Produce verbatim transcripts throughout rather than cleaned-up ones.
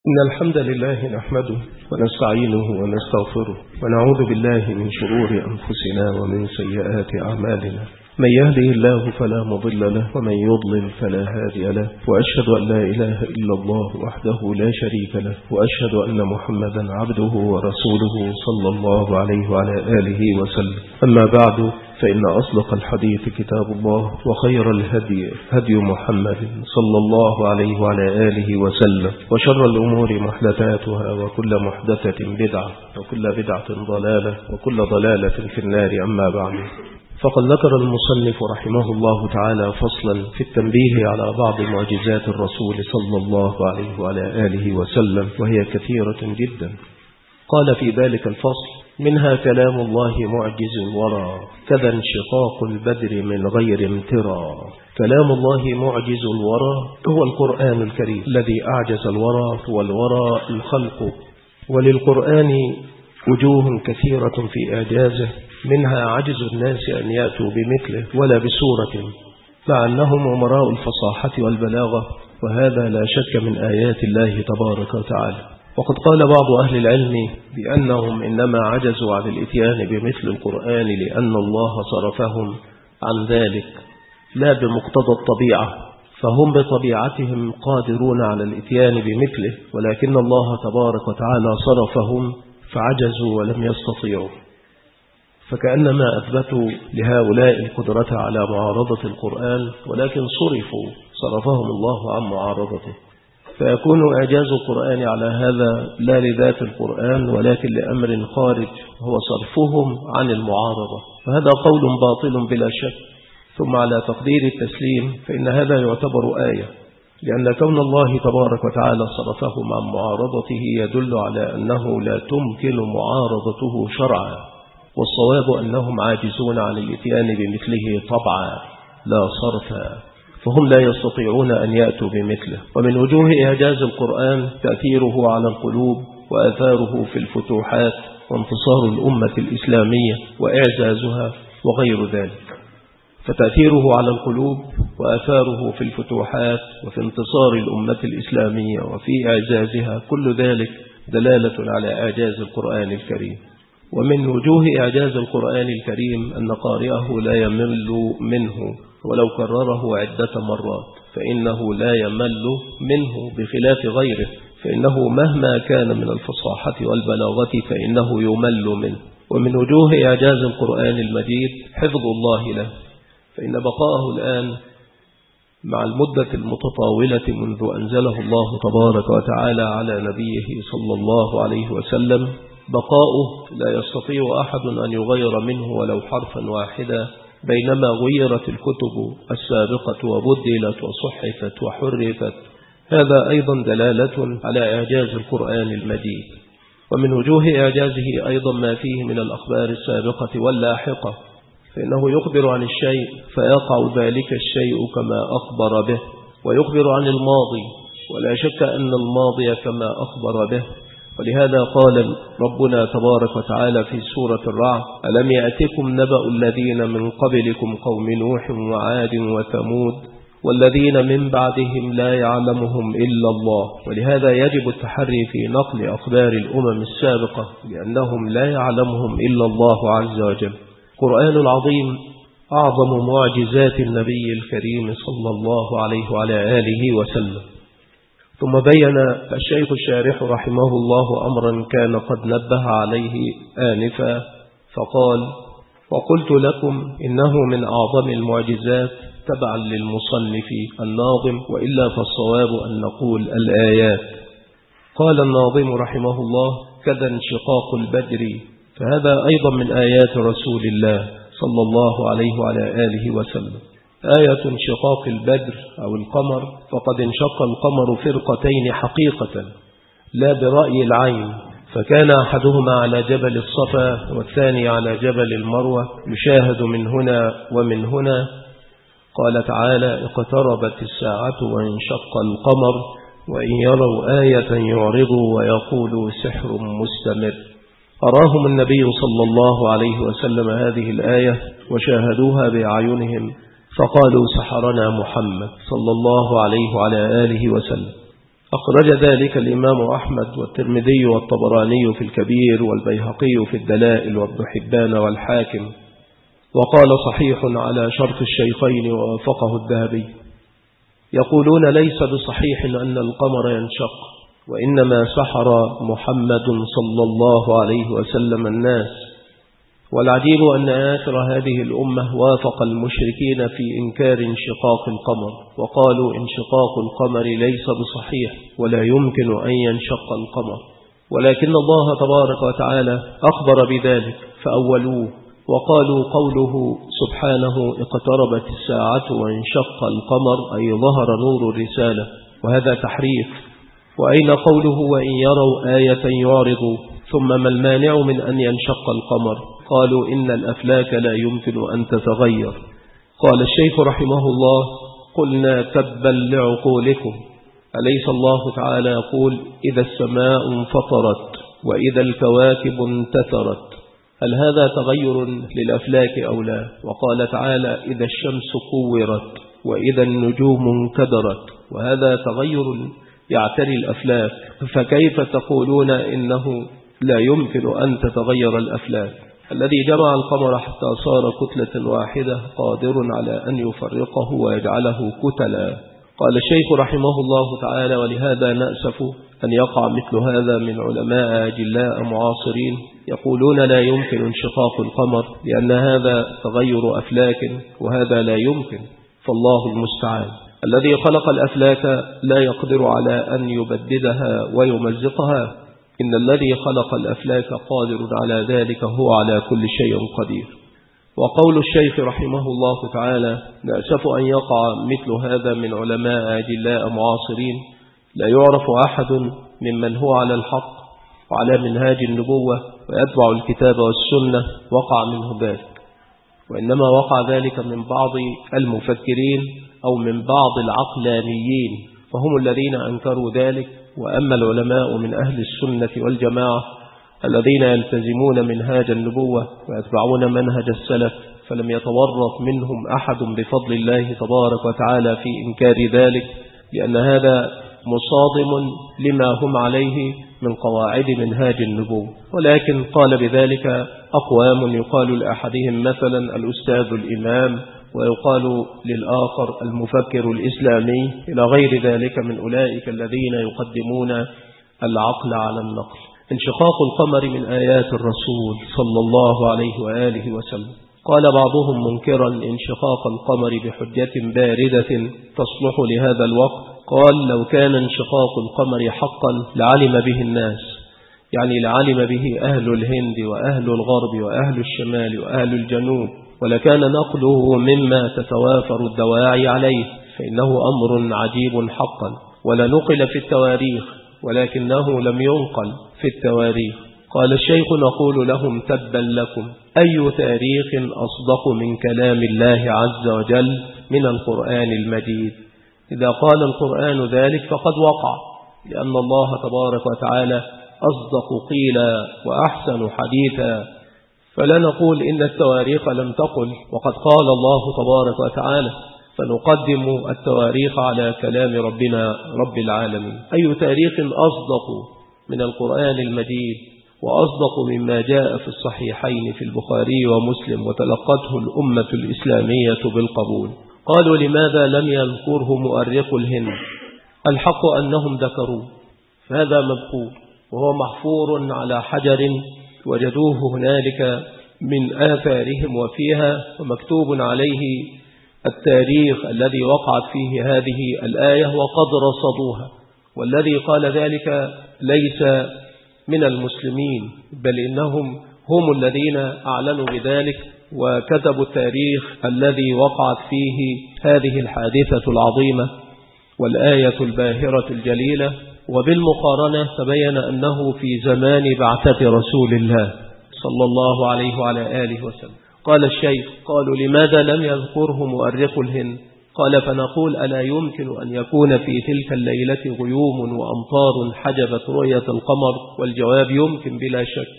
إن الحمد لله نحمده ونستعينه ونستغفره ونعوذ بالله من شرور أنفسنا ومن سيئات أعمالنا. من يهده الله فلا مضل له ومن يضلل فلا هادي له، وأشهد أن لا إله إلا الله وحده لا شريك له، وأشهد أن محمدا عبده ورسوله صلى الله عليه وعلى آله وسلم. أما بعد، فإن أصدق الحديث كتاب الله، وخير الهدي هدي محمد صلى الله عليه وعلى آله وسلم، وشر الأمور محدثاتها، وكل محدثة بدعة، وكل بدعة ضلالة، وكل ضلالة في النار. أما بعد، فقد ذكر المصنف رحمه الله تعالى فصلا في التنبيه على بعض معجزات الرسول صلى الله عليه وعلى آله وسلم، وهي كثيرة جدا. قال في ذلك الفصل: منها كلام الله معجز الورى، كذا انشقاق البدر من غير امترى. كلام الله معجز الورى هو القرآن الكريم الذي أعجز الورى، والورى الخلق. وللقرآن وجوه كثيرة في إعجازه، منها عجز الناس أن يأتوا بمثله ولا بسورة، مع أنهم أمراء الفصاحة والبلاغة، وهذا لا شك من آيات الله تبارك وتعالى. وقد قال بعض أهل العلم بأنهم إنما عجزوا عن الإتيان بمثل القرآن لأن الله صرفهم عن ذلك لا بمقتضى الطبيعة، فهم بطبيعتهم قادرون على الإتيان بمثله، ولكن الله تبارك وتعالى صرفهم فعجزوا ولم يستطيعوا، فكأنما أثبتوا لهؤلاء القدرة على معارضة القرآن، ولكن صرفوا صرفهم الله عن معارضته. فيكون إعجاز القرآن على هذا لا لذات القرآن، ولكن لأمر خارج هو صرفهم عن المعارضة، فهذا قول باطل بلا شك. ثم على تقدير التسليم فإن هذا يعتبر آية، لأن كون الله تبارك وتعالى صرفهم عن معارضته يدل على أنه لا تمكن معارضته شرعا، والصواب أنهم عاجزون عن الإتيان بمثله طبعا لا صرفا، فهم لا يستطيعون أن يأتوا بمثله. ومن وجوه إعجاز القرآن تأثيره على القلوب، وآثاره في الفتوحات، وانتصار الأمة الإسلامية وإعزازها وغير ذلك. فتأثيره على القلوب وآثاره في الفتوحات وفي انتصار الأمة الإسلامية وفي إعزازها، كل ذلك دلالة على إعجاز القرآن الكريم. ومن وجوه إعجاز القرآن الكريم أن قارئه لا يمل منه ولو كرره عدة مرات، فإنه لا يمل منه بخلاف غيره، فإنه مهما كان من الفصاحة والبلاغة فإنه يمل منه. ومن وجوه إعجاز القرآن المجيد حفظ الله له، فإن بقاءه الآن مع المدة المتطاولة منذ أنزله الله تبارك وتعالى على نبيه صلى الله عليه وسلم، بقاؤه لا يستطيع أحد أن يغير منه ولو حرفا واحدا، بينما غيرت الكتب السابقة وبدلت وصحفت وحرفت. هذا أيضا دلالة على إعجاز القرآن المجيد. ومن وجوه إعجازه أيضا ما فيه من الأخبار السابقة واللاحقة، فإنه يخبر عن الشيء فيقع ذلك الشيء كما أخبر به، ويخبر عن الماضي ولا شك أن الماضي كما أخبر به. ولهذا قال ربنا تبارك وتعالى في سورة الرعد: ألم يأتكم نبأ الذين من قبلكم قوم نوح وعاد وثمود والذين من بعدهم لا يعلمهم إلا الله. ولهذا يجب التحري في نقل أخبار الأمم السابقة، لأنهم لا يعلمهم إلا الله عز وجل. القرآن العظيم أعظم معجزات النبي الكريم صلى الله عليه وعلى آله وسلم. ثم بين الشيخ الشارح رحمه الله أمرا كان قد نبه عليه آنفا، فقال: وقلت لكم إنه من أعظم المعجزات تبعا للمصنف الناظم، وإلا فالصواب أن نقول الآيات. قال الناظم رحمه الله: كذا انشقاق البدر، فهذا أيضا من آيات رسول الله صلى الله عليه وعلى آله وسلم. آية انشقاق البدر أو القمر، فقد انشق القمر فرقتين حقيقة لا برأي العين، فكان أحدهما على جبل الصفا والثاني على جبل المروة، يشاهد من هنا ومن هنا. قال تعالى: اقتربت الساعة وانشق القمر وإن يروا آية يعرضوا ويقولوا سحر مستمر. أراهم النبي صلى الله عليه وسلم هذه الآية وشاهدوها بأعينهم، فقالوا: سحرنا محمد صلى الله عليه وعلى آله وسلم. أخرج ذلك الإمام أحمد والترمذي والطبراني في الكبير والبيهقي في الدلائل وابن حبان والحاكم، وقال صحيح على شرط الشيخين ووافقه الذهبي. يقولون ليس بصحيح أن القمر ينشق، وإنما سحر محمد صلى الله عليه وسلم الناس. والعجيب أن آخر هذه الأمة وافق المشركين في إنكار انشقاق القمر، وقالوا انشقاق القمر ليس بصحيح ولا يمكن أن ينشق القمر، ولكن الله تبارك وتعالى أخبر بذلك فأولوه، وقالوا قوله سبحانه اقتربت الساعة وانشق القمر أي ظهر نور الرسالة، وهذا تحريف. وأين قوله وإن يروا آية يعرضوا، ثم ما المانع من أن ينشق القمر؟ قالوا إن الأفلاك لا يمكن أن تتغير. قال الشيخ رحمه الله قلنا تبا لعقولكم، أليس الله تعالى يقول إذا السماء انفطرت وإذا الكواكب انتثرت؟ هل هذا تغير للأفلاك أو لا؟ وقال تعالى إذا الشمس كورت وإذا النجوم انكدرت، وهذا تغير يعتري الأفلاك، فكيف تقولون إنه لا يمكن أن تتغير الأفلاك؟ الذي جمع القمر حتى صار كتلة واحدة قادر على أن يفرقه ويجعله كتلا. قال الشيخ رحمه الله تعالى ولهذا نأسف أن يقع مثل هذا من علماء أجلاء معاصرين يقولون لا يمكن انشقاق القمر لأن هذا تغير أفلاك، وهذا لا يمكن، فالله المستعان. الذي خلق الأفلاك لا يقدر على أن يبددها ويمزقها، إن الذي خلق الأفلاك قادر على ذلك، هو على كل شيء قدير. وقول الشيخ رحمه الله تعالى نأسف أن يقع مثل هذا من علماء أجلاء معاصرين لا يعرف أحد ممن هو على الحق وعلى منهاج النبوة ويتبع الكتاب والسنة وقع منه ذلك، وإنما وقع ذلك من بعض المفكرين أو من بعض العقلانيين، فهم الذين أنكروا ذلك. وأما العلماء من أهل السنة والجماعة الذين يلتزمون منهاج النبوة ويتبعون منهج السلف فلم يتورط منهم أحد بفضل الله تبارك وتعالى في إنكار ذلك، لأن هذا مصادم لما هم عليه من قواعد منهاج النبوة. ولكن قال بذلك أقوام يقال لأحدهم مثلا الأستاذ الإمام، ويقال للآخر المفكر الإسلامي، إلى غير ذلك من أولئك الذين يقدمون العقل على النقل. انشقاق القمر من آيات الرسول صلى الله عليه وآله وسلم. قال بعضهم منكرا انشقاق القمر بحجة باردة تصلح لهذا الوقت، قال لو كان انشقاق القمر حقا لعلم به الناس، يعني لعلم به أهل الهند وأهل الغرب وأهل الشمال وأهل الجنوب، ولكان نقله مما تتوافر الدواعي عليه، فإنه أمر عجيب حقا، ولا نقل في التواريخ ولكنه لم ينقل في التواريخ. قال الشيخ نقول لهم تبا لكم، أي تاريخ أصدق من كلام الله عز وجل من القرآن المجيد؟ إذا قال القرآن ذلك فقد وقع، لأن الله تبارك وتعالى أصدق قيلا وأحسن حديثا، فلا نقول إن التواريخ لم تقل وقد قال الله تبارك وتعالى، فنقدم التواريخ على كلام ربنا رب العالمين. أي تاريخ أصدق من القرآن المجيد وأصدق مما جاء في الصحيحين في البخاري ومسلم وتلقته الأمة الإسلامية بالقبول. قالوا لماذا لم يذكره مؤرخ الهند؟ الحق أنهم ذكروا، فهذا مذكور وهو محفور على حجر وجدوه هنالك من آثارهم وفيها، ومكتوب عليه التاريخ الذي وقعت فيه هذه الآية وقد رصدوها. والذي قال ذلك ليس من المسلمين، بل إنهم هم الذين أعلنوا بذلك وكتبوا التاريخ الذي وقعت فيه هذه الحادثة العظيمة والآية الباهرة الجليلة. وبالمقارنة تبين أنه في زمان بعثة رسول الله صلى الله عليه وعلى آله وسلم. قال الشيخ قالوا لماذا لم يذكره مؤرخ الهند؟ قال فنقول ألا يمكن أن يكون في تلك الليلة غيوم وأمطار حجبت رؤية القمر؟ والجواب يمكن بلا شك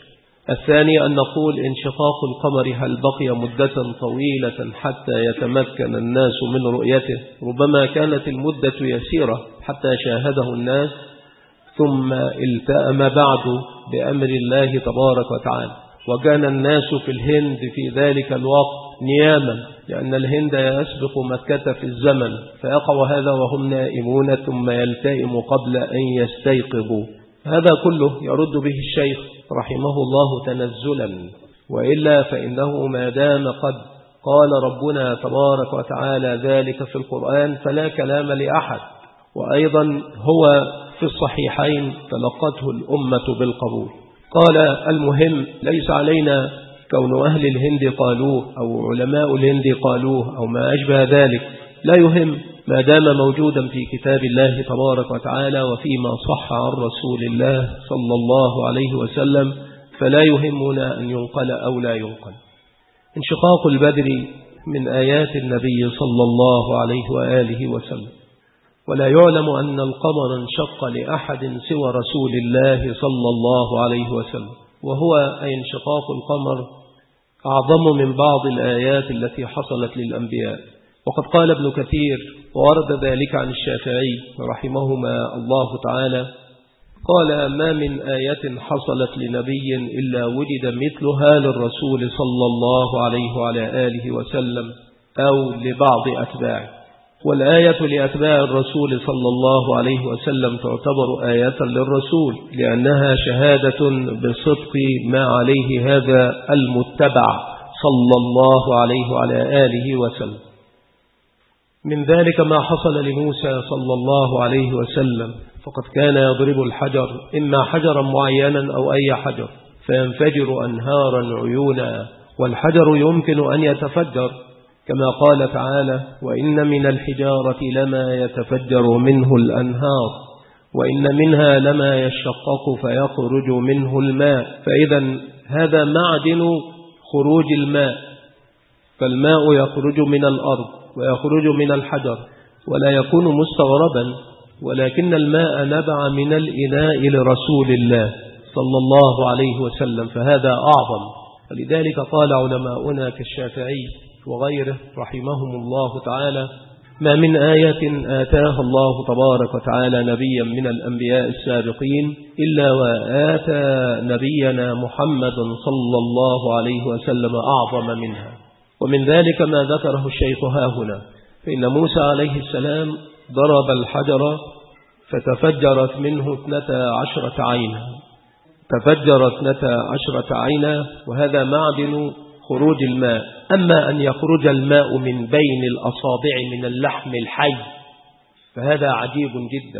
الثاني أن نقول انشقاق القمر هل بقي مدة طويلة حتى يتمكن الناس من رؤيته؟ ربما كانت المدة يسيرة حتى شاهده الناس ثم التأم بعد بأمر الله تبارك وتعالى، وكان الناس في الهند في ذلك الوقت نياما، لأن الهند يسبق مكة في الزمن، فيقع هذا وهم نائمون ثم يلتئم قبل أن يستيقظوا. هذا كله يرد به الشيخ رحمه الله تنزلا، وإلا فإنه ما دام قد قال ربنا تبارك وتعالى ذلك في القرآن فلا كلام لأحد، وأيضا هو في الصحيحين تلقته الأمة بالقبول. قال المهم ليس علينا كون أهل الهند قالوه أو علماء الهند قالوه أو ما أشبه ذلك، لا يهم ما دام موجودا في كتاب الله تبارك وتعالى وفيما صح عن رسول الله صلى الله عليه وسلم، فلا يهمنا أن ينقل أو لا ينقل. انشقاق البدر من آيات النبي صلى الله عليه وآله وسلم، ولا يعلم أن القمر انشق لأحد سوى رسول الله صلى الله عليه وسلم، وهو أي انشقاق القمر أعظم من بعض الآيات التي حصلت للأنبياء. وقد قال ابن كثير وورد ذلك عن الشافعي رحمهما الله تعالى، قال ما من آية حصلت لنبي إلا وجد مثلها للرسول صلى الله عليه وعلى آله وسلم أو لبعض أتباعه. والآية لأتباع الرسول صلى الله عليه وسلم تعتبر آية للرسول، لأنها شهادة بصدق ما عليه هذا المتبع صلى الله عليه وعلى آله وسلم. من ذلك ما حصل لموسى صلى الله عليه وسلم، فقد كان يضرب الحجر، إما حجرا معينا أو أي حجر، فينفجر أنهارا عيونا، والحجر يمكن أن يتفجر كما قال تعالى وإن من الحجارة لما يتفجر منه الأنهار وإن منها لما يشقق فيخرج منه الماء. فإذا هذا معدن خروج الماء، فالماء يخرج من الأرض ويخرج من الحجر ولا يكون مستغربا، ولكن الماء نبع من الإناء لرسول الله صلى الله عليه وسلم، فهذا أعظم. ولذلك قال علماؤنا كالشافعي وغيره رحمهم الله تعالى ما من آية آتاها الله تبارك وتعالى نبيا من الأنبياء السابقين إلا وآتى نبينا محمد صلى الله عليه وسلم أعظم منها. ومن ذلك ما ذكره الشيخ هاهنا، فإن موسى عليه السلام ضرب الحجر فتفجرت منه اثنتا عشرة عينا، تفجرت اثنتا عشرة عينا، وهذا معدن خروج الماء. أما أن يخرج الماء من بين الأصابع من اللحم الحي فهذا عجيب جدا،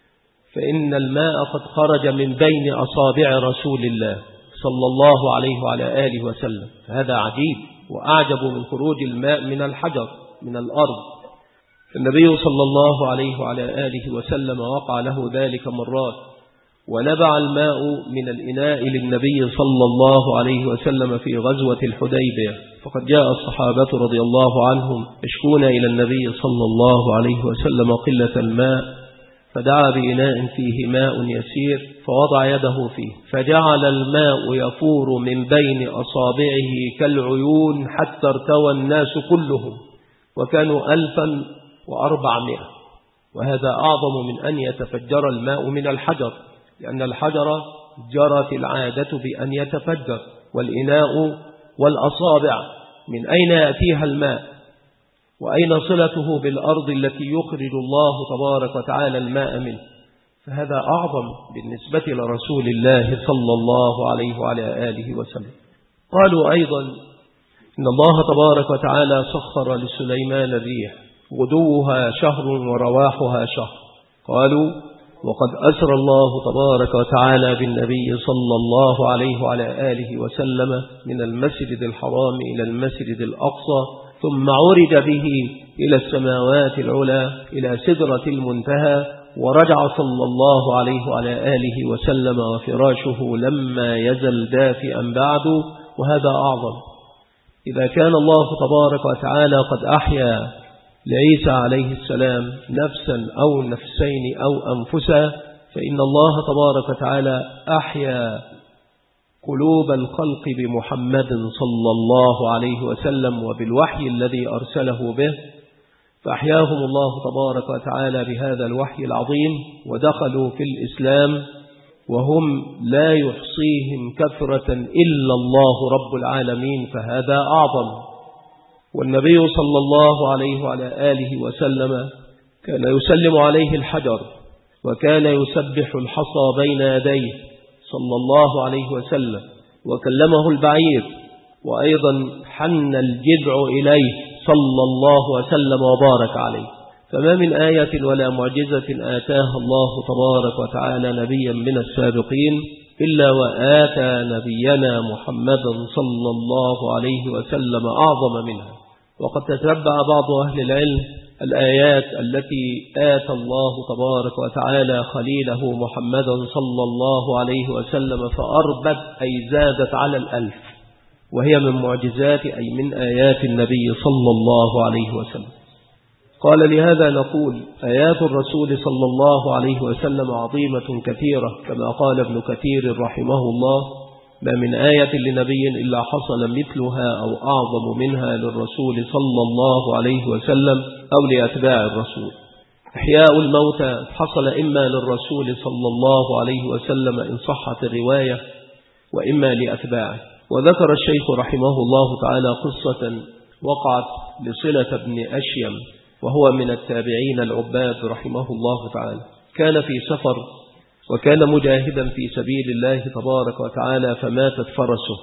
فإن الماء قد خرج من بين أصابع رسول الله صلى الله عليه وعلى آله وسلم، فهذا عجيب وأعجب من خروج الماء من الحجر من الأرض. النبي صلى الله عليه وعلى آله وسلم وقع له ذلك مرات، ونبع الماء من الإناء للنبي صلى الله عليه وسلم في غزوة الحديبية، فقد جاء الصحابة رضي الله عنهم يشكون إلى النبي صلى الله عليه وسلم قلة الماء، فدعا بإناء فيه ماء يسير فوضع يده فيه فجعل الماء يفور من بين أصابعه كالعيون حتى ارتوى الناس كلهم، وكانوا ألفا وأربعمائة، وهذا أعظم من أن يتفجر الماء من الحجر، لأن الحجر جرت العادة بأن يتفجر، والإناء والأصابع من أين يأتيها الماء وأين صلته بالأرض التي يخرج الله تبارك وتعالى الماء منه، فهذا أعظم بالنسبة لرسول الله صلى الله عليه وعلى آله وسلم. قالوا أيضا إن الله تبارك وتعالى سخر لسليمان الريح غدوها شهر ورواحها شهر. قالوا وقد أسر الله تبارك وتعالى بالنبي صلى الله عليه وعلى آله وسلم من المسجد الحرام إلى المسجد الأقصى، ثم عرج به إلى السماوات العلى إلى سدرة المنتهى، ورجع صلى الله عليه وعلى آله وسلم وفراشه لما يزل دافئا بعد، وهذا أعظم. إذا كان الله تبارك وتعالى قد أحيا لعيسى عليه السلام نفسا أو نفسين أو أنفسا، فإن الله تبارك وتعالى أحيا قلوب الخلق بمحمد صلى الله عليه وسلم وبالوحي الذي أرسله به، فأحياهم الله تبارك وتعالى بهذا الوحي العظيم، ودخلوا في الإسلام وهم لا يحصيهم كثرة إلا الله رب العالمين، فهذا أعظم. والنبي صلى الله عليه وعلى آله وسلم كان يسلم عليه الحجر، وكان يسبح الحصى بين يديه صلى الله عليه وسلم، وكلمه البعير، وأيضا حن الجذع إليه صلى الله وسلم وبارك عليه. فما من آية ولا معجزة آتاها الله تبارك وتعالى نبيا من السابقين إلا وآتى نبينا محمدا صلى الله عليه وسلم أعظم منها. وقد تتبع بعض أهل العلم الآيات التي آتى الله تبارك وتعالى خليله محمدا صلى الله عليه وسلم فأربت أي زادت على الألف، وهي من معجزات أي من آيات النبي صلى الله عليه وسلم. قال لهذا نقول آيات الرسول صلى الله عليه وسلم عظيمة كثيرة، كما قال ابن كثير رحمه الله: ما من آية لنبي إلا حصل مثلها أو أعظم منها للرسول صلى الله عليه وسلم أو لأتباع الرسول. إحياء الموتى حصل إما للرسول صلى الله عليه وسلم إن صحت الرواية، وإما لأتباعه. وذكر الشيخ رحمه الله تعالى قصة وقعت لصلة بن أشيم، وهو من التابعين العباد رحمه الله تعالى. كان في سفر وكان مجاهدا في سبيل الله تبارك وتعالى، فماتت فرسه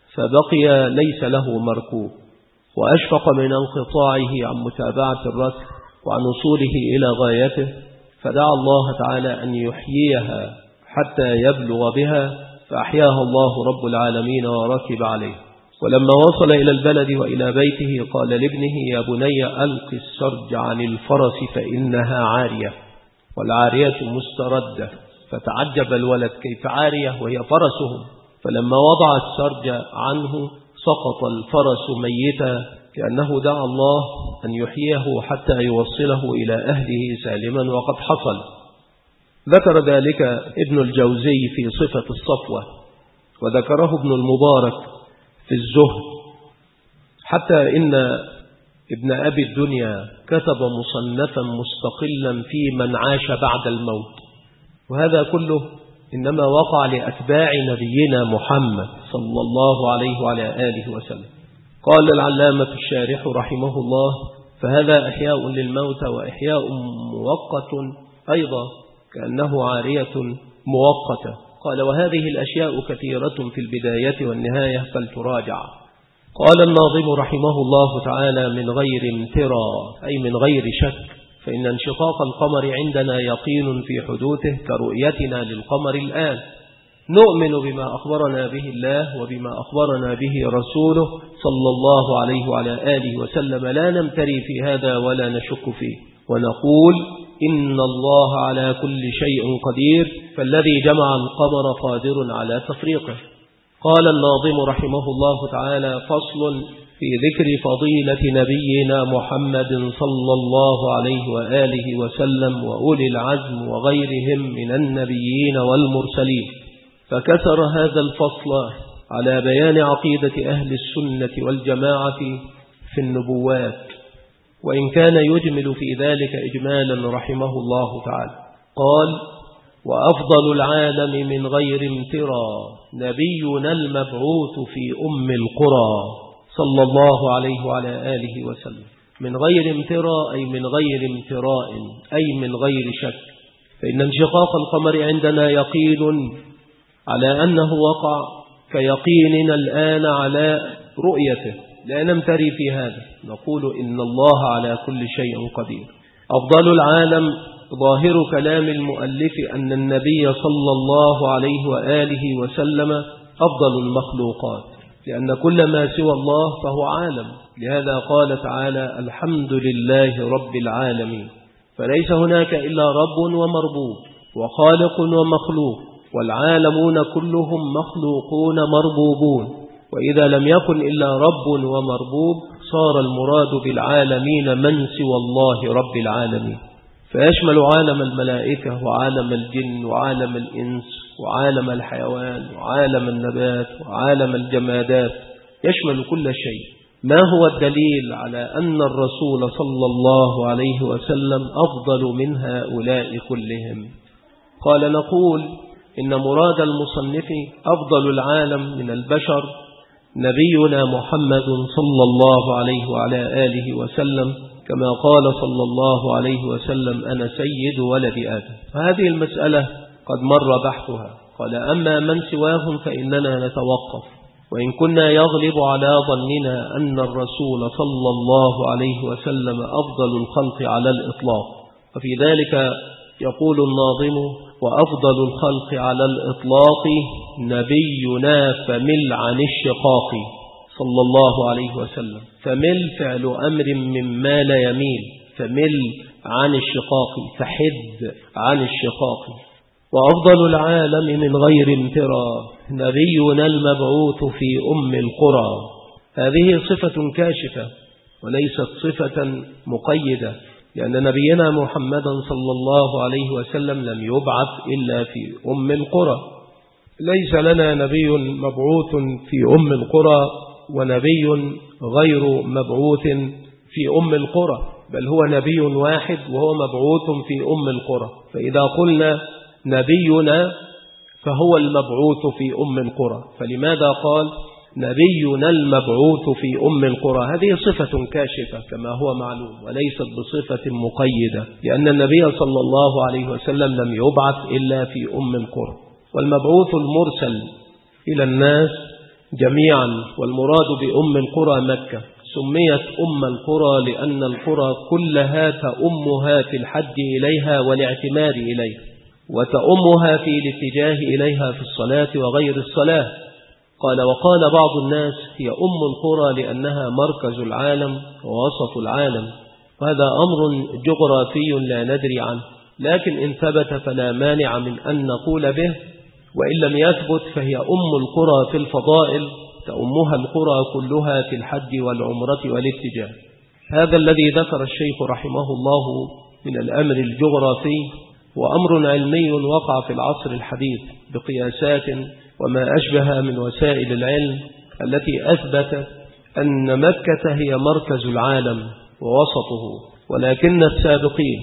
فبقي ليس له مركوب، وأشفق من انقطاعه عن متابعة الركب وعن وصوله إلى غايته، فدعا الله تعالى أن يحييها حتى يبلغ بها، فأحياها الله رب العالمين وركب عليه. ولما وصل إلى البلد وإلى بيته قال لابنه: يا بني ألق السرج عن الفرس فإنها عارية، والعارية مستردة. فتعجب الولد: كيف عارية وهي فرسهم؟ فلما وضع السرج عنه سقط الفرس ميتا، كأنه دعا الله أن يحييه حتى يوصله إلى أهله سالما، وقد حصل. ذكر ذلك ابن الجوزي في صفة الصفوة، وذكره ابن المبارك في الزهد، حتى إن ابن أبي الدنيا كتب مصنفا مستقلا في من عاش بعد الموت. وهذا كله إنما وقع لأتباع نبينا محمد صلى الله عليه وعلى آله وسلم. قال العلامة الشارح رحمه الله: فهذا إحياء للموت وإحياء مؤقت أيضا، كأنه عارية مؤقتة. قال: وهذه الأشياء كثيرة في البداية والنهاية فلتراجع. قال الناظم رحمه الله تعالى: من غير امترى أي من غير شك، فإن انشقاق القمر عندنا يقين في حدوثه كرؤيتنا للقمر الآن. نؤمن بما أخبرنا به الله وبما أخبرنا به رسوله صلى الله عليه وعلى آله وسلم، لا نمتري في هذا ولا نشك فيه، ونقول إن الله على كل شيء قدير، فالذي جمع القمر قادر على تفريقه. قال الناظم رحمه الله تعالى: فصل في ذكر فضيلة نبينا محمد صلى الله عليه وآله وسلم وأولي العزم وغيرهم من النبيين والمرسلين. فكثر هذا الفصل على بيان عقيدة أهل السنة والجماعة في النبوات، وإن كان يجمل في ذلك إجمالا رحمه الله تعالى. قال: وأفضل العالم من غير امترى نبينا المبعوث في أم القرى صلى الله عليه وعلى آله وسلم. من غير امتراء أي من غير امتراء أي من غير شك، فإن انشقاق القمر عندنا يقين على أنه وقع كيقيننا الآن على رؤيته، لا نمتري في هذا، نقول إن الله على كل شيء قدير. أفضل العالم ظاهر كلام المؤلف أن النبي صلى الله عليه وآله وسلم أفضل المخلوقات، لأن كل ما سوى الله فهو عالم. لهذا قال تعالى: الحمد لله رب العالمين. فليس هناك إلا رب ومربوب وخالق ومخلوق، والعالمون كلهم مخلوقون مربوبون. وإذا لم يكن إلا رب ومربوب صار المراد بالعالمين من سوى الله رب العالمين، فيشمل عالم الملائكة وعالم الجن وعالم الإنس وعالم الحيوان وعالم النبات وعالم الجمادات، يشمل كل شيء. ما هو الدليل على أن الرسول صلى الله عليه وسلم أفضل من هؤلاء كلهم؟ قال: نقول إن مراد المصنف أفضل العالم من البشر نبينا محمد صلى الله عليه وعلى آله وسلم، كما قال صلى الله عليه وسلم: أنا سيد ولد آدم. هذه المسألة قد مر بحثها. قال: أما من سواهم فإننا نتوقف، وإن كنا يغلب على ظننا أن الرسول صلى الله عليه وسلم أفضل الخلق على الإطلاق. وفي ذلك يقول الناظم: وأفضل الخلق على الإطلاق نبينا فمل عن الشقاق صلى الله عليه وسلم. فمل فعل أمر مما لا يميل، فمل عن الشقاق، فحد عن الشقاق. وأفضل العالم من غير امترى نبينا المبعوث في أم القرى. هذه صفة كاشفة وليست صفة مقيدة، لأن نبينا محمدا صلى الله عليه وسلم لم يبعث إلا في أم القرى. ليس لنا نبي مبعوث في أم القرى ونبي غير مبعوث في أم القرى، بل هو نبي واحد وهو مبعوث في أم القرى. فإذا قلنا نبينا فهو المبعوث في أم القرى. فلماذا قال نبينا المبعوث في أم القرى؟ هذه صفة كاشفة كما هو معلوم، وليست بصفة مقيدة، لأن النبي صلى الله عليه وسلم لم يبعث إلا في أم القرى. والمبعوث المرسل إلى الناس جميعا، والمراد بأم القرى مكة. سميت أم القرى لأن القرى كلها تأمها في الحج إليها والاعتمار إليها، وتأمها في الاتجاه إليها في الصلاة وغير الصلاة. قال: وقال بعض الناس هي أم القرى لأنها مركز العالم ووسط العالم. وهذا أمر جغرافي لا ندري عنه، لكن إن ثبت فلا مانع من أن نقول به، وإن لم يثبت فهي أم القرى في الفضائل، تأمها القرى كلها في الحج والعمرة والاتجاه. هذا الذي ذكر الشيخ رحمه الله من الأمر الجغرافي وأمر علمي وقع في العصر الحديث بقياسات وما أشبه من وسائل العلم التي أثبتت أن مكة هي مركز العالم ووسطه. ولكن السابقين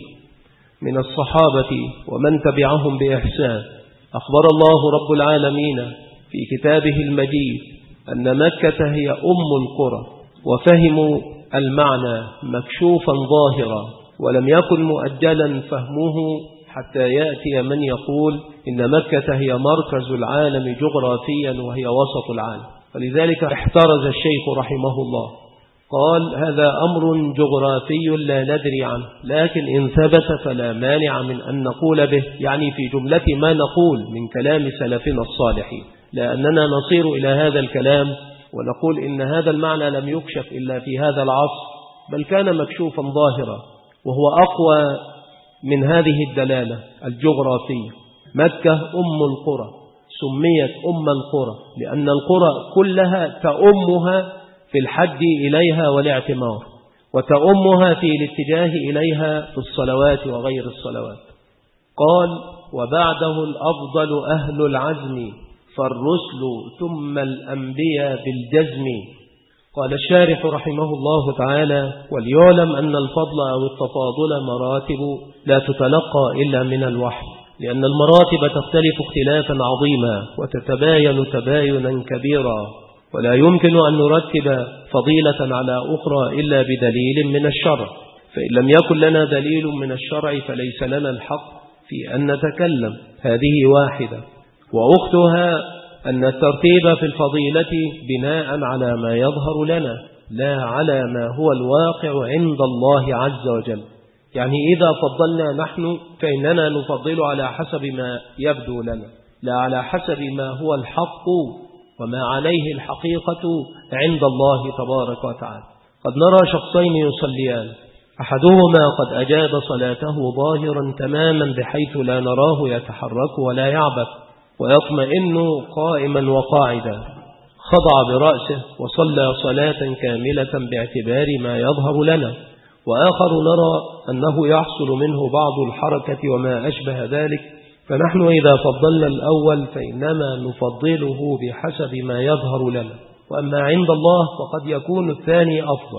من الصحابة ومن تبعهم بإحسان أخبر الله رب العالمين في كتابه المجيد أن مكة هي أم القرى، وفهموا المعنى مكشوفا ظاهرا، ولم يكن مؤجلا فهمه حتى يأتي من يقول إن مكة هي مركز العالم جغرافيا وهي وسط العالم. فلذلك احترز الشيخ رحمه الله، قال: هذا أمر جغرافي لا ندري عنه، لكن إن ثبت فلا مانع من أن نقول به، يعني في جملة ما نقول من كلام سلفنا الصالحين، لأننا نصير إلى هذا الكلام ونقول إن هذا المعنى لم يكشف إلا في هذا العصر، بل كان مكشوفا ظاهرا، وهو أقوى من هذه الدلالة الجغرافية. مكة أم القرى، سميت أم القرى لأن القرى كلها تأمها في الحج إليها والاعتمار، وتأمها في الاتجاه إليها في الصلوات وغير الصلوات. قال: وبعده الأفضل أهل العزم فالرسل ثم الأنبياء بالجزم. قال الشارح رحمه الله تعالى: وليعلم أن الفضل أو التفاضل مراتب لا تتلقى إلا من الوحي، لأن المراتب تختلف اختلافا عظيما وتتباين تباينا كبيرا، ولا يمكن أن نرتب فضيلة على أخرى إلا بدليل من الشرع، فإن لم يكن لنا دليل من الشرع فليس لنا الحق في أن نتكلم. هذه واحدة. وأختها أن الترتيب في الفضيلة بناء على ما يظهر لنا لا على ما هو الواقع عند الله عز وجل. يعني إذا فضلنا نحن فإننا نفضل على حسب ما يبدو لنا، لا على حسب ما هو الحق وما عليه الحقيقة عند الله تبارك وتعالى. قد نرى شخصين يصليان، أحدهما قد أجاد صلاته ظاهرا تماما بحيث لا نراه يتحرك ولا يعبث، ويطمئن قائما وقاعدا، خضع برأسه وصلى صلاة كاملة باعتبار ما يظهر لنا. وآخر نرى أنه يحصل منه بعض الحركة وما أشبه ذلك فنحن إذا فضلنا الأول فإنما نفضله بحسب ما يظهر لنا، وأما عند الله فقد يكون الثاني أفضل،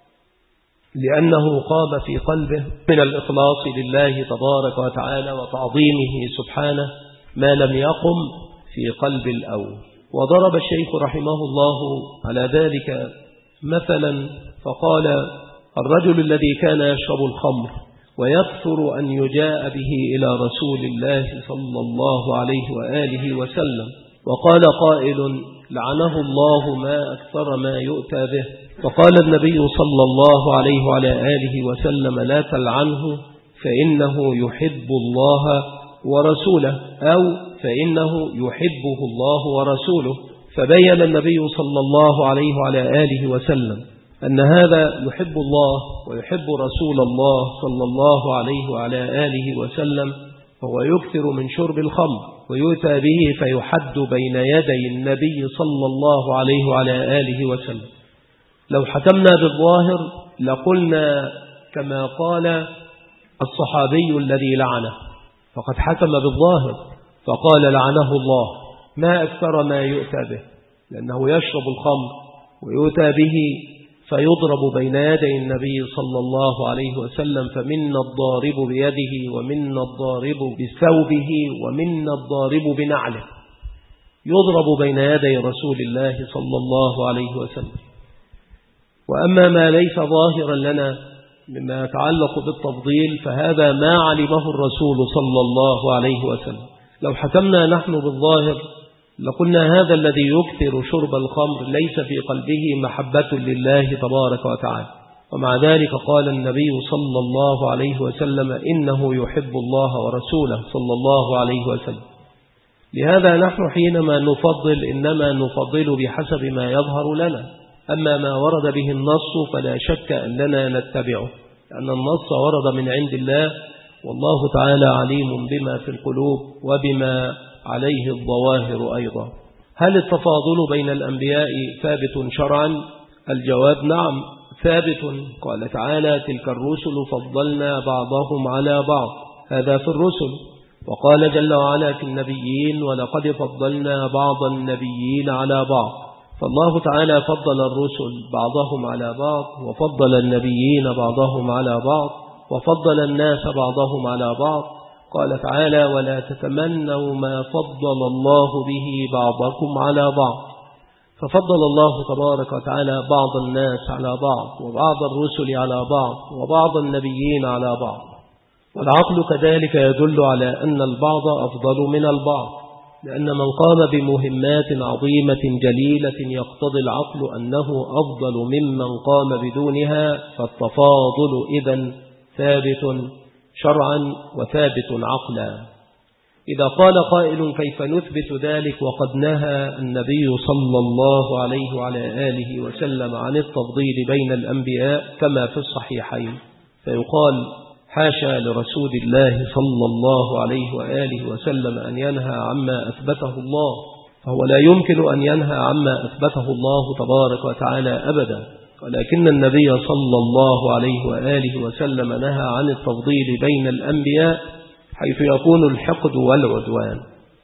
لأنه قام في قلبه من الإخلاص لله تبارك وتعالى وتعظيمه سبحانه ما لم يقم في قلب الأول. وضرب الشيخ رحمه الله على ذلك مثلا فقال: الرجل الذي كان يشرب الخمر ويكثر أن يجاء به إلى رسول الله صلى الله عليه وآله وسلم، وقال قائل: لعنه الله ما أكثر ما يؤتى به. فقال النبي صلى الله عليه وعلى آله وسلم: لا تلعنه فإنه يحب الله ورسوله، أو فإنه يحبه الله ورسوله. فبين النبي صلى الله عليه وعلى آله وسلم أن هذا يحب الله ويحب رسول الله صلى الله عليه وعلى آله وسلم، فهو يكثر من شرب الخمر ويؤتى به فيحد بين يدي النبي صلى الله عليه وعلى آله وسلم. لو حكمنا بالظاهر لقلنا كما قال الصحابي الذي لعنه، فقد حكم بالظاهر فقال: لعنه الله ما أكثر ما يؤتى به، لأنه يشرب الخمر ويؤتى به فيضرب بين يدي النبي صلى الله عليه وسلم، فمنا الضارب بيده ومنا الضارب بثوبه ومنا الضارب بنعله، يضرب بين يدي رسول الله صلى الله عليه وسلم. وأما ما ليس ظاهرا لنا مما يتعلق بالتفضيل فهذا ما علمه الرسول صلى الله عليه وسلم. لو حكمنا نحن بالظاهر لقلنا هذا الذي يكثر شرب الخمر ليس في قلبه محبة لله تبارك وتعالى، ومع ذلك قال النبي صلى الله عليه وسلم: إنه يحب الله ورسوله صلى الله عليه وسلم. لهذا نحن حينما نفضل إنما نفضل بحسب ما يظهر لنا، أما ما ورد به النص فلا شك أننا نتبعه، لأن النص ورد من عند الله، والله تعالى عليم بما في القلوب وبما عليه الظواهر أيضا. هل التفاضل بين الأنبياء ثابت شرعا؟ الجواب: نعم ثابت. قال تعالى: تلك الرسل فضلنا بعضهم على بعض، هذا في الرسل. وقال جل وعلا في النبيين: ولقد فضلنا بعض النبيين على بعض. فالله تعالى فضل الرسل بعضهم على بعض، وفضل النبيين بعضهم على بعض، وفضل الناس بعضهم على بعض. قال تعالى: ولا تتمنوا ما فضل الله به بعضكم على بعض. ففضل الله تبارك وتعالى بعض الناس على بعض، وبعض الرسل على بعض، وبعض النبيين على بعض. والعقل كذلك يدل على أن البعض أفضل من البعض، لأن من قام بمهمات عظيمة جليلة يقتضي العقل أنه أفضل ممن قام بدونها، فالتفاضل إذن ثابت شرعا وثابت عقلا. إذا قال قائل: كيف نثبت ذلك وقد نهى النبي صلى الله عليه وعلى آله وسلم عن التفضيل بين الأنبياء كما في الصحيحين؟ فيقال: حاشا لرسول الله صلى الله عليه وآله وسلم أن ينهى عما أثبته الله، فهو لا يمكن أن ينهى عما أثبته الله تبارك وتعالى أبدا، ولكن النبي صلى الله عليه وآله وسلم نهى عن التفضيل بين الأنبياء حيث يكون الحقد والعدوان.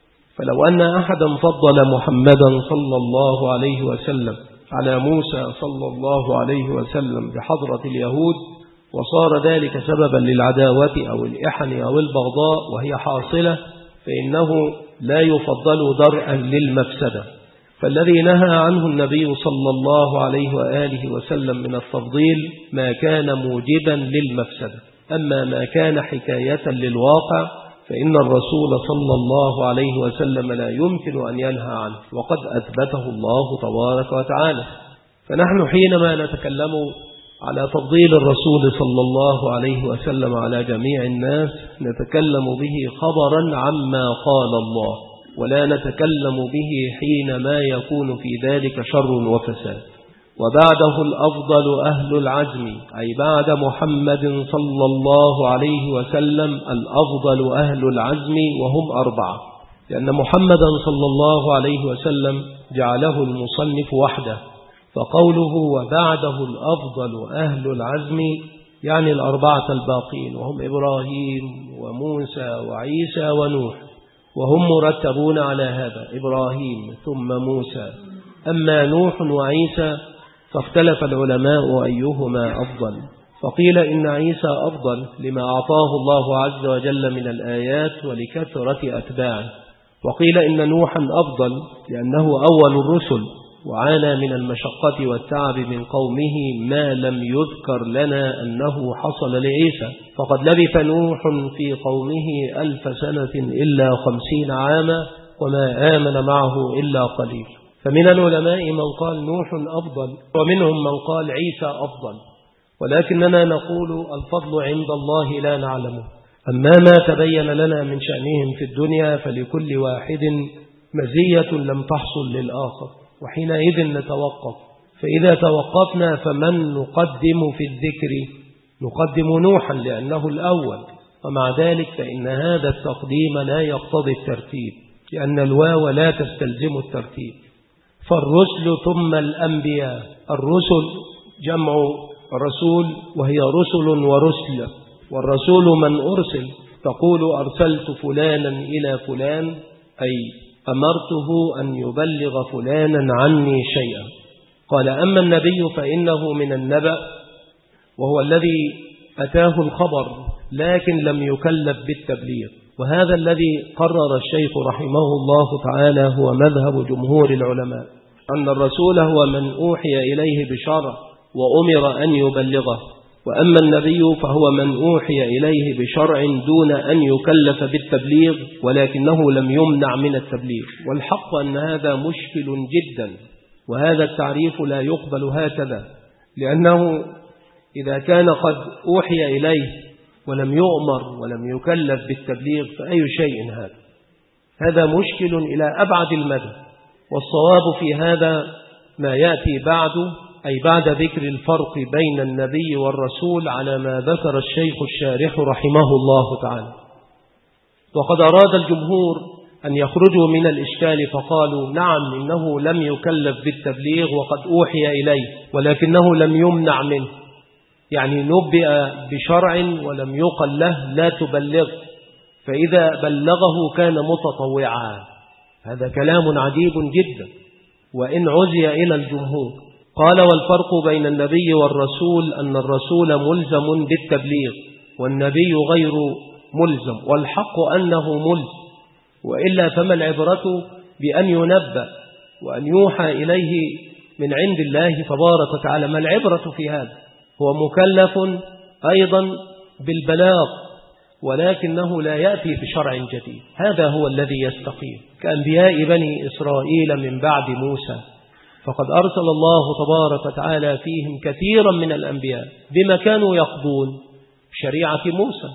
فلو أن أحدا فضل محمدا صلى الله عليه وسلم على موسى صلى الله عليه وسلم بحضرة اليهود، وصار ذلك سببا للعداوة أو الإحن أو البغضاء وهي حاصلة، فإنه لا يفضل درءا للمفسدة. فالذي نهى عنه النبي صلى الله عليه وآله وسلم من التفضيل ما كان موجبا للمفسدة، أما ما كان حكاية للواقع فإن الرسول صلى الله عليه وسلم لا يمكن أن ينهى عنه، وقد أثبته الله تبارك وتعالى. فنحن حينما نتكلم على تفضيل الرسول صلى الله عليه وسلم على جميع الناس نتكلم به خبرا عما قال الله، ولا نتكلم به حينما يكون في ذلك شر وفساد. وبعده الأفضل أهل العزم، أي بعد محمد صلى الله عليه وسلم الأفضل أهل العزم، وهم أربعة، لأن محمدا صلى الله عليه وسلم جعله المصنف وحده، فقوله وبعده الأفضل أهل العزم يعني الأربعة الباقين، وهم إبراهيم وموسى وعيسى ونوح. وهم مرتبون على هذا: إبراهيم ثم موسى. أما نوح وعيسى فاختلف العلماء أيهما أفضل، فقيل إن عيسى أفضل لما أعطاه الله عز وجل من الآيات ولكثرة أتباعه، وقيل إن نوحا أفضل لأنه أول الرسل وعانى من المشقة والتعب من قومه ما لم يذكر لنا أنه حصل لعيسى، فقد لبث نوح في قومه ألف سنة إلا خمسين عاما وما آمن معه إلا قليل. فمن العلماء من قال نوح أفضل ومنهم من قال عيسى أفضل، ولكننا نقول الفضل عند الله لا نعلمه. أما ما تبين لنا من شأنهم في الدنيا فلكل واحد مزية لم تحصل للآخر، وحينئذ نتوقف. فإذا توقفنا فمن نقدم في الذكر؟ نقدم نوحا لأنه الأول، ومع ذلك فإن هذا التقديم لا يقتضي الترتيب، لأن الواو لا تستلزم الترتيب. فالرسل ثم الأنبياء. الرسل جمع رسول، وهي رسل ورسل، والرسول من أرسل. تقول أرسلت فلانا إلى فلان، أي أمرته أن يبلغ فلانا عني شيئا. قال أما النبي فإنه من النبأ، وهو الذي أتاه الخبر لكن لم يكلف بالتبليغ، وهذا الذي قرر الشيخ رحمه الله تعالى هو مذهب جمهور العلماء، أن الرسول هو من أوحي إليه بشرع وأمر أن يبلغه، وأما النبي فهو من أوحي إليه بشرع دون أن يكلف بالتبليغ ولكنه لم يمنع من التبليغ. والحق أن هذا مشكل جدا، وهذا التعريف لا يقبل هكذا، لأنه إذا كان قد أوحي إليه ولم يؤمر ولم يكلف بالتبليغ فأي شيء هذا؟ هذا مشكل إلى أبعد المدى. والصواب في هذا ما يأتي بعده، أي بعد ذكر الفرق بين النبي والرسول على ما ذكر الشيخ الشارح رحمه الله تعالى. وقد أراد الجمهور أن يخرجوا من الإشكال فقالوا نعم إنه لم يكلف بالتبليغ وقد أوحي إليه ولكنه لم يمنع منه، يعني نبئ بشرع ولم يقل له لا تبلغ، فإذا بلغه كان متطوعا. هذا كلام عجيب جدا وإن عزي إلى الجمهور. قال والفرق بين النبي والرسول أن الرسول ملزم بالتبليغ والنبي غير ملزم، والحق أنه ملزم، وإلا فما العبرة بأن ينبأ وأن يوحى إليه من عند الله تبارك وتعالى؟ ما العبرة في هذا؟ هو مكلف أيضا بالبلاغ ولكنه لا يأتي بشرع جديد. هذا هو الذي يستقيم، كأنبياء بني إسرائيل من بعد موسى، فقد أرسل الله تبارك وتعالى فيهم كثيرا من الأنبياء بما كانوا يقضون شريعة موسى.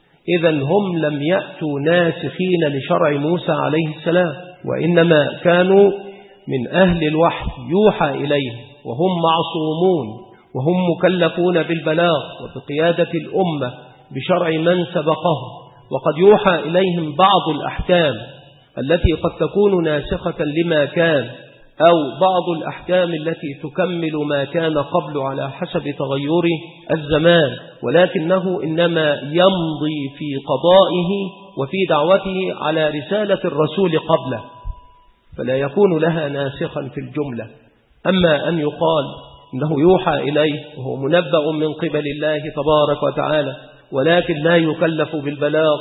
إذن هم لم يأتوا ناسخين لشرع موسى عليه السلام، وإنما كانوا من أهل الوحي يوحى إليه وهم معصومون وهم مكلفون بالبلاغ وبقيادة الأمة بشرع من سبقهم، وقد يوحى إليهم بعض الأحكام التي قد تكون ناسخة لما كان، أو بعض الأحكام التي تكمل ما كان قبل على حسب تغير الزمان، ولكنه إنما يمضي في قضائه وفي دعوته على رسالة الرسول قبله، فلا يكون لها ناسخا في الجملة. أما أن يقال إنه يوحى إليه وهو منبأ من قبل الله تبارك وتعالى ولكن لا يكلف بالبلاغ،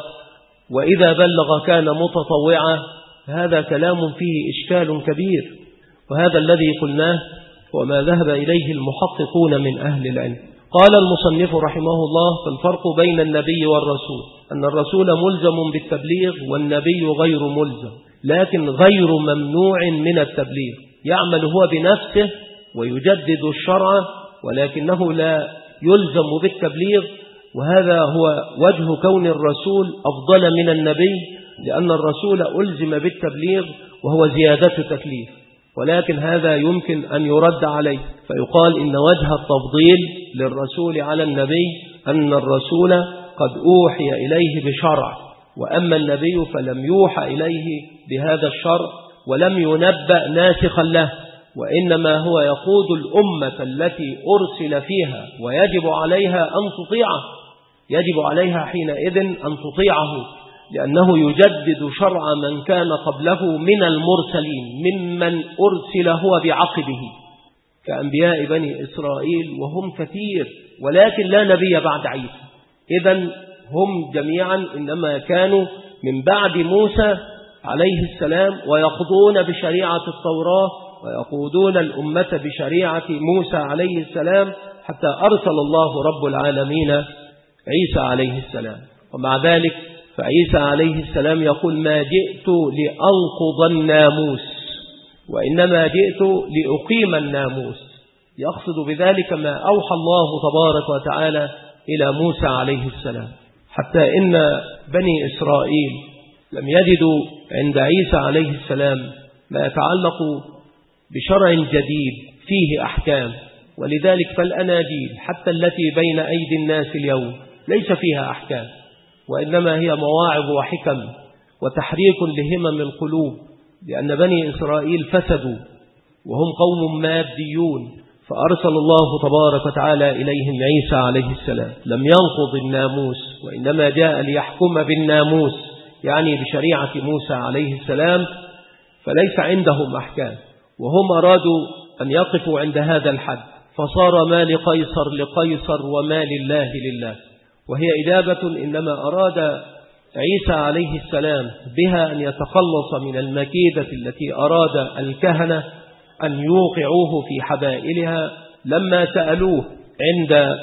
وإذا بلغ كان متطوعا، هذا كلام فيه إشكال كبير، وهذا الذي قلناه وما ذهب إليه المحققون من أهل العلم. قال المصنف رحمه الله: فالفرق بين النبي والرسول أن الرسول ملزم بالتبليغ والنبي غير ملزم، لكن غير ممنوع من التبليغ، يعمل هو بنفسه ويجدد الشرع ولكنه لا يلزم بالتبليغ. وهذا هو وجه كون الرسول أفضل من النبي، لأن الرسول ألزم بالتبليغ وهو زيادة تكليف، ولكن هذا يمكن أن يرد عليه فيقال إن وجه التفضيل للرسول على النبي أن الرسول قد أوحي إليه بشرع، وأما النبي فلم يوحى إليه بهذا الشرع ولم ينبأ ناسخا له، وإنما هو يقود الأمة التي أرسل فيها ويجب عليها أن تطيعه، يجب عليها حينئذ أن تطيعه لأنه يجدد شرع من كان قبله من المرسلين ممن أرسل هو بعقبه كأنبياء بني إسرائيل، وهم كثير ولكن لا نبي بعد عيسى. إذن هم جميعا إنما كانوا من بعد موسى عليه السلام ويقضون بشريعة التوراة ويقودون الأمة بشريعة موسى عليه السلام حتى أرسل الله رب العالمين عيسى عليه السلام. ومع ذلك فعيسى عليه السلام يقول: ما جئت لأنقض الناموس وإنما جئت لأقيم الناموس، يقصد بذلك ما أوحى الله تبارك وتعالى إلى موسى عليه السلام. حتى إن بني إسرائيل لم يجدوا عند عيسى عليه السلام ما يتعلق بشرع جديد فيه أحكام، ولذلك فالأناجيل حتى التي بين أيدي الناس اليوم ليس فيها أحكام، وإنما هي مواعظ وحكم وتحريك لهمم القلوب، لأن بني إسرائيل فسدوا وهم قوم ماديون، فأرسل الله تبارك وتعالى إليهم عيسى عليه السلام. لم ينقض الناموس وإنما جاء ليحكم بالناموس، يعني بشريعة موسى عليه السلام، فليس عندهم أحكام، وهم أرادوا أن يقفوا عند هذا الحد، فصار ما لقيصر لقيصر وما لله لله. وهي إجابة إنما أراد عيسى عليه السلام بها أن يتخلص من المكيدة التي أراد الكهنة أن يوقعوه في حبائلها لما سألوه عند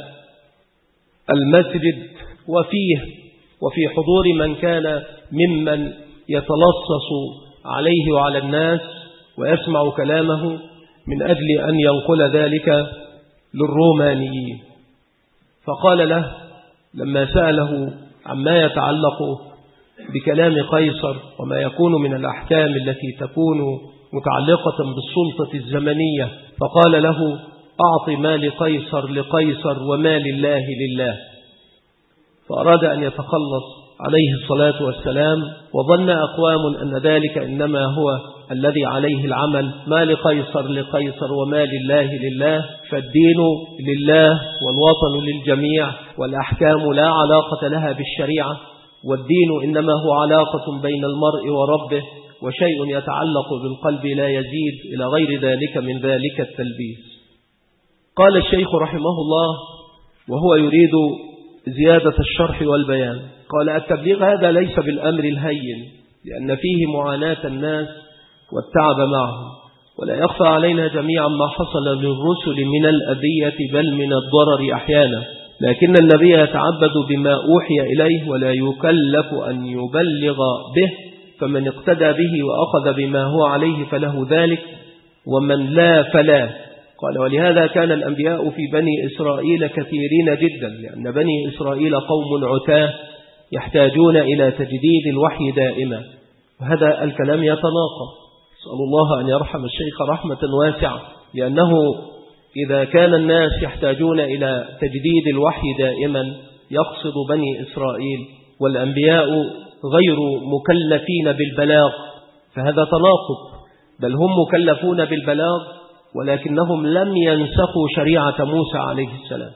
المسجد وفيه وفي حضور من كان ممن يتلصص عليه وعلى الناس ويسمع كلامه من أجل أن ينقل ذلك للرومانيين. فقال له لما سأله عما يتعلق بكلام قيصر وما يكون من الأحكام التي تكون متعلقة بالسلطة الزمنية، فقال له: أعط ما لقيصر لقيصر وما لله لله. فأراد أن يتخلص عليه الصلاة والسلام، وظن أقوام أن ذلك إنما هو الذي عليه العمل، ما لقيصر لقيصر وما لله لله، فالدين لله والوطن للجميع، والأحكام لا علاقة لها بالشريعة، والدين إنما هو علاقة بين المرء وربه، وشيء يتعلق بالقلب لا يزيد، إلى غير ذلك من ذلك التلبيس. قال الشيخ رحمه الله وهو يريد زيادة الشرح والبيان، قال: التبليغ هذا ليس بالأمر الهين، لأن فيه معاناة الناس والتعب معهم، ولا يخفى علينا جميعا ما حصل للرسل من الأذية بل من الضرر أحيانا، لكن النبي يتعبد بما أوحي إليه ولا يكلف أن يبلغ به، فمن اقتدى به وأخذ بما هو عليه فله ذلك، ومن لا فلا. قال: ولهذا كان الأنبياء في بني إسرائيل كثيرين جدا، لأن بني إسرائيل قوم عتاه يحتاجون إلى تجديد الوحي دائما. وهذا الكلام يتناقض. أسأل الله أن يرحم الشيخ رحمة واسعة، لأنه إذا كان الناس يحتاجون إلى تجديد الوحي دائما يقصد بني إسرائيل، والأنبياء غير مكلفين بالبلاغ، فهذا تناقض، بل هم مكلفون بالبلاغ ولكنهم لم ينسخوا شريعة موسى عليه السلام،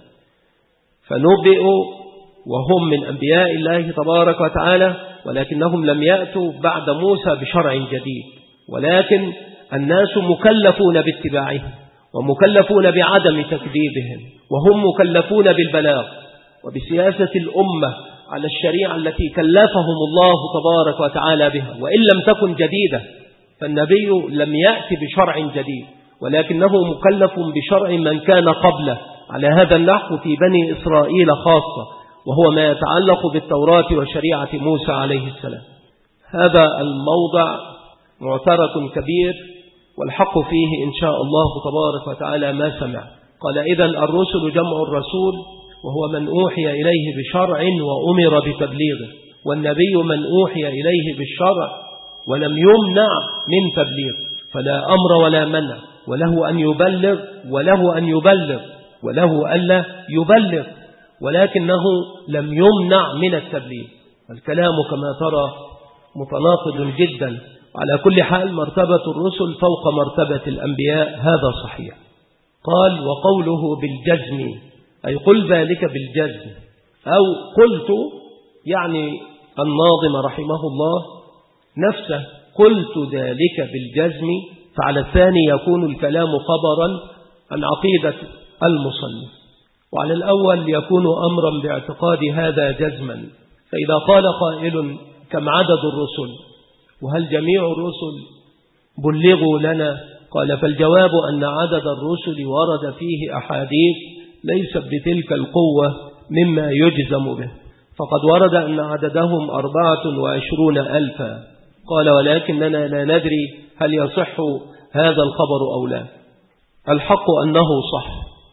فنبئوا وهم من أنبياء الله تبارك وتعالى، ولكنهم لم يأتوا بعد موسى بشرع جديد، ولكن الناس مكلفون باتباعهم ومكلفون بعدم تكذيبهم، وهم مكلفون بالبلاغ وبسياسة الأمة على الشريعة التي كلفهم الله تبارك وتعالى بها، وإن لم تكن جديدة، فالنبي لم يأتي بشرع جديد، ولكنه مكلف بشرع من كان قبله، على هذا النحو في بني إسرائيل خاصة، وهو ما يتعلق بالتوراة وشريعة موسى عليه السلام. هذا الموضع معترك كبير، والحق فيه إن شاء الله تبارك وتعالى ما سمع. قال: إذن الرسل جمع الرسول، وهو من أوحي إليه بشرع وأمر بتبليغه، والنبي من أوحي إليه بالشرع ولم يمنع من تبليغ، فلا أمر ولا منع، وله أن يبلغ وله أن يبلغ وله ألا يبلغ، ولكنه لم يمنع من التبليغ. الكلام كما ترى متناقض جدا. على كل حال مرتبة الرسل فوق مرتبة الأنبياء، هذا صحيح. قال: وقوله بالجزم، أي قل ذلك بالجزم، أو قلت يعني الناظم رحمه الله نفسه قلت ذلك بالجزم، فعلى الثاني يكون الكلام خبرا عن عقيدة المصنف، وعلى الأول يكون أمرا باعتقاد هذا جزما. فإذا قال قائل كم عدد الرسل وهل جميع الرسل بلغوا لنا؟ قال فالجواب أن عدد الرسل ورد فيه أحاديث ليست بتلك القوة مما يجزم به، فقد ورد أن عددهم أربعة وعشرون ألفا. قال ولكننا لا ندري هل يصح هذا الخبر أو لا. الحق أنه صح،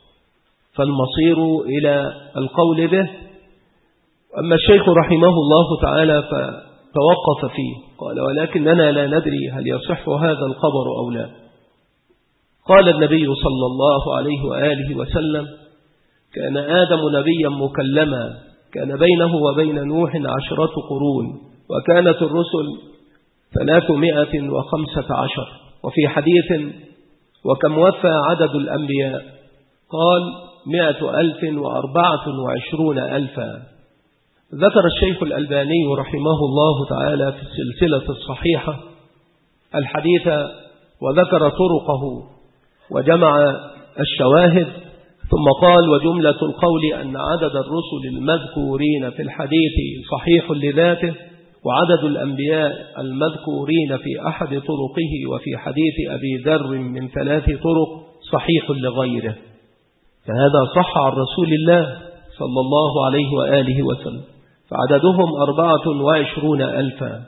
فالمصير إلى القول به. أما الشيخ رحمه الله تعالى فتوقف فيه، قال ولكننا لا ندري هل يصح هذا الخبر أو لا. قال النبي صلى الله عليه وآله وسلم كان آدم نبيا مكلما، كان بينه وبين نوح عشرة قرون، وكانت الرسل ثلاثمائة وخمسة عشر. وفي حديث وكم وفى عدد الأنبياء؟ قال مئة ألف وأربعة وعشرون ألفا. ذكر الشيخ الألباني رحمه الله تعالى في السلسلة الصحيحة الحديث وذكر طرقه وجمع الشواهد، ثم قال وجملة القول أن عدد الرسل المذكورين في الحديث صحيح لذاته، وعدد الأنبياء المذكورين في أحد طرقه وفي حديث أبي ذر من ثلاث طرق صحيح لغيره. فهذا صح عن رسول الله صلى الله عليه وآله وسلم، فعددهم أربعة وعشرون ألفا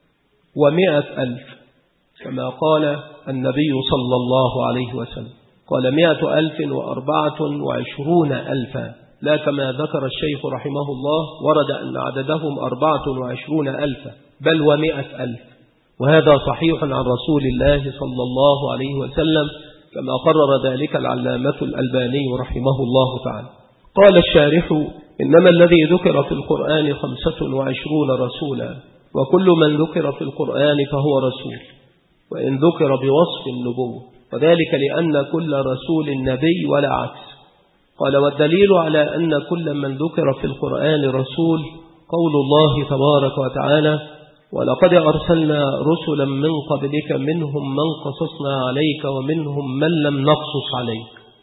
ومئة ألف كما قال النبي صلى الله عليه وسلم، قال مئة ألف وأربعة وعشرون ألفا، لا كما ذكر الشيخ رحمه الله ورد أن عددهم أربعة وعشرون ألفا بل ومئة ألف. وهذا صحيح عن رسول الله صلى الله عليه وسلم كما قرر ذلك العلامة الألباني رحمه الله تعالى. قال الشارح إنما الذي ذكر في القرآن خمسة وعشرون رسولا، وكل من ذكر في القرآن فهو رسول، وإن ذكر بوصف النبوة، وذلك لأن كل رسول نبي ولا عكس. قال والدليل على أن كل من ذكر في القرآن رسول قول الله تبارك وتعالى ولقد أرسلنا رسلا من قبلك منهم من قصصنا عليك ومنهم من لم نقصص عليك.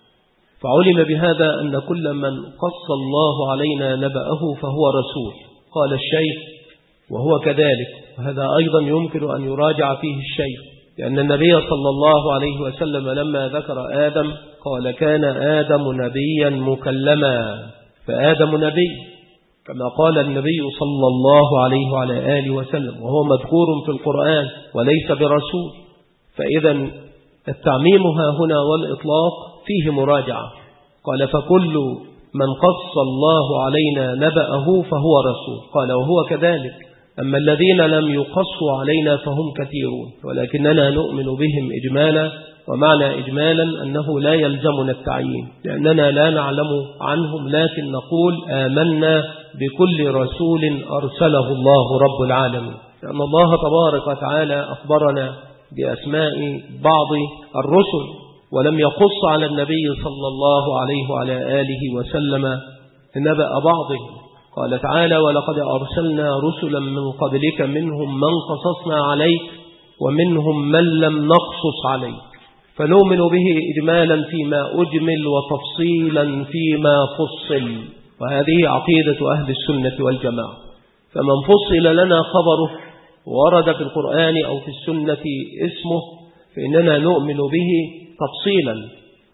فعلم بهذا أن كل من قص الله علينا نبأه فهو رسول. قال الشيخ وهو كذلك، وهذا أيضا يمكن أن يراجع فيه الشيخ، لأن النبي صلى الله عليه وسلم لما ذكر آدم قال كان آدم نبيا مكلما، فآدم نبي كما قال النبي صلى الله عليه وعلى آله وسلم، وهو مذكور في القرآن وليس برسول. فإذا التعميم ها هنا والإطلاق فيه مراجعة. قال فكل من قص الله علينا نبأه فهو رسول. قال وهو كذلك، أما الذين لم يقصوا علينا فهم كثيرون، ولكننا نؤمن بهم إجمالا. ومعنى إجمالا أنه لا يلزمنا التعيين، لأننا لا نعلم عنهم، لكن نقول آمنا بكل رسول أرسله الله رب العالمين، لأن الله تبارك وتعالى أخبرنا بأسماء بعض الرسل ولم يقص على النبي صلى الله عليه وعلى آله وسلم نبأ بعضهم. قال تعالى ولقد أرسلنا رسلا من قبلك منهم من قصصنا عليك ومنهم من لم نقصص عليك. فنؤمن به إجمالا فيما أجمل وتفصيلا فيما فصل، وهذه عقيدة أهل السنة والجماعة. فمن فصل لنا خبره ورد في القرآن أو في السنة اسمه فإننا نؤمن به تفصيلا،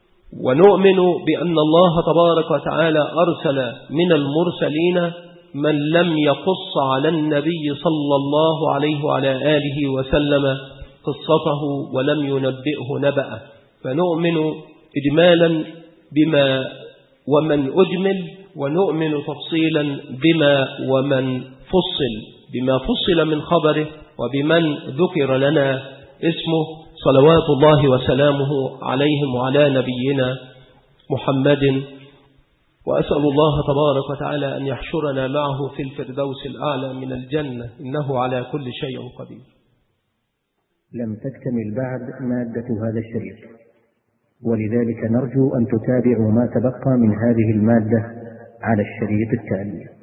ونؤمن بأن الله تبارك وتعالى أرسل من المرسلين من لم يقص على النبي صلى الله عليه وعلى آله وسلم قصته ولم ينبئه نبأه. فنؤمن إجمالا بما ومن أجمل، ونؤمن تفصيلا بما ومن فصل، بما فصل من خبره وبمن ذكر لنا اسمه صلوات الله وسلامه عليهم وعلى نبينا محمد. وأسأل الله تبارك وتعالى أن يحشرنا معه في الفردوس الأعلى من الجنة، إنه على كل شيء قدير. لم تكتمل بعد مادة هذا الشريط، ولذلك نرجو أن تتابعوا ما تبقى من هذه المادة على الشريط التالي.